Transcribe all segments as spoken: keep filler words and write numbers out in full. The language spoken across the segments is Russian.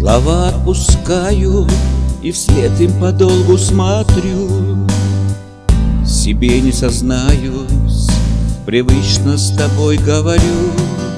Слова отпускаю и вслед им подолгу смотрю. Себе не сознаюсь, привычно с тобой говорю.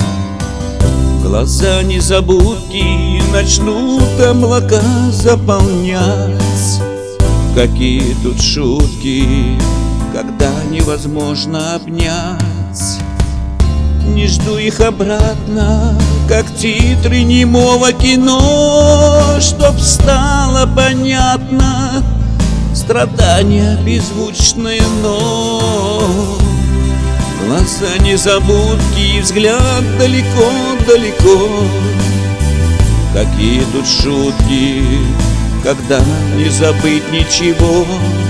Глаза незабудки начнут облака заполнять. Какие тут шутки, когда невозможно обнять. Не жду их обратно, как титры немого кино, чтоб стало понятно страдания беззвучные, но глаза незабудки и взгляд далеко-далеко. Какие тут шутки, когда не забыть ничего.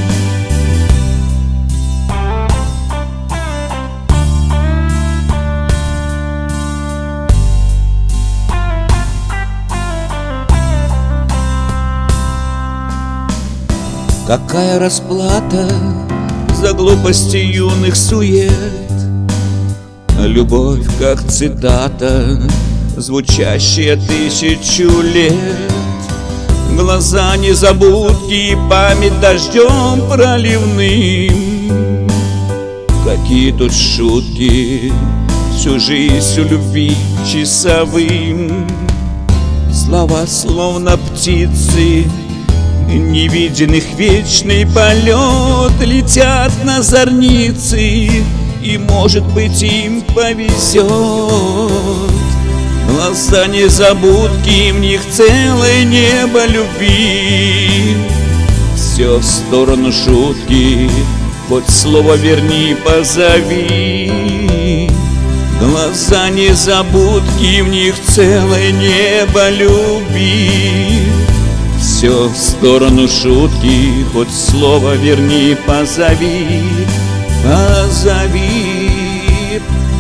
Какая расплата за глупости юных сует? Любовь, как цитата, звучащая тысячу лет. Глаза незабудки, память дождем проливным. Какие тут шутки, всю жизнь у любви часовым. Слова словно птицы, невиденных вечный полет, летят на зорницы, и, может быть, им повезет. Глаза незабудки, в них целое небо любви. Все в сторону шутки, хоть слово верни, позови. Глаза незабудки, в них целое небо любви. Все в сторону шутки, хоть слово верни, позови, позови.